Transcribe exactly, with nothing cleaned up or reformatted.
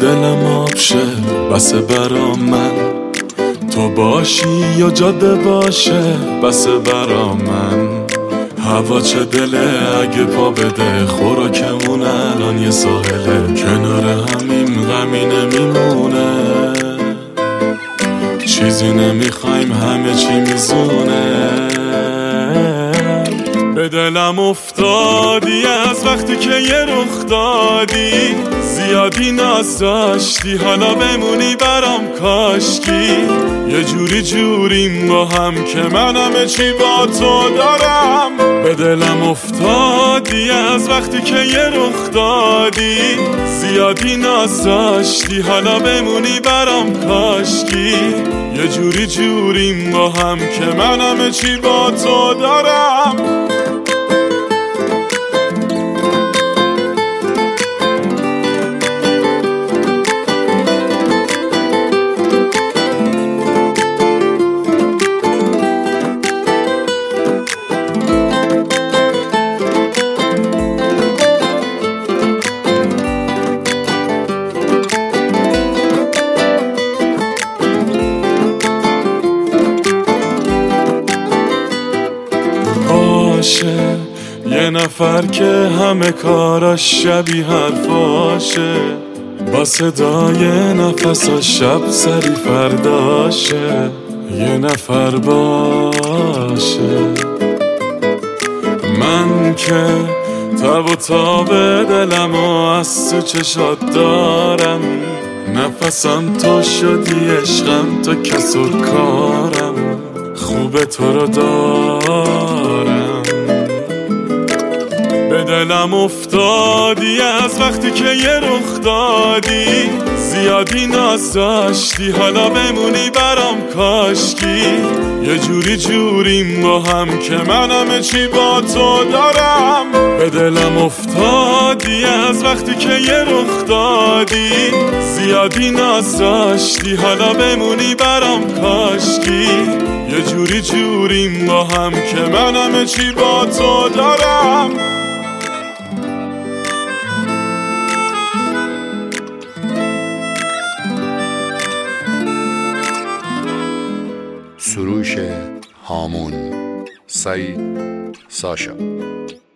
دلم آب شه بسه برا من، تو باشی یا جاده باشه بسه برا من. هوا چه دله اگه پا بده، خوراکمون الان یه ساحله، کنار همیم غمی نمیمونه، چیزی نمیخوایم همه چی میزونه. به دلم افتادی از وقتی که یه رخ دادی، زیادی ناز داشتی حالا بمونی برام کاشکی. یه جوری جوریم با هم که من همه چی با تو دارم. به دلم افتادی از وقتی که یه رخ دادی، زیادی ناز داشتی حالا بمونی برام کاشکی. یه جوری جوریم با هم که من همه چی با تو دارم. یه نفر که همه کاراش شبیه حرفاشه، با صدای نفساش شب سری فرداشه. یه نفر باشه من که تب و تاب دلم و از تو چشات دارم. نفسم تو شدی عشقم تو کس و کارم، خوب تو رو دارم. به دلم افتادی از وقتی که یه رخ دادی، زیادی ناز داشتی حالا بمونی برام کاشکی. یه جوری جوریم با هم که من همه چی با تو دارم. به دلم افتادی از وقتی که یه رخ دادی، زیادی ناز داشتی حالا بمونی برام کاشکی. یه جوری جوریم با هم که من همه چی با تو دارم. سروش هامون، سعید ساشا.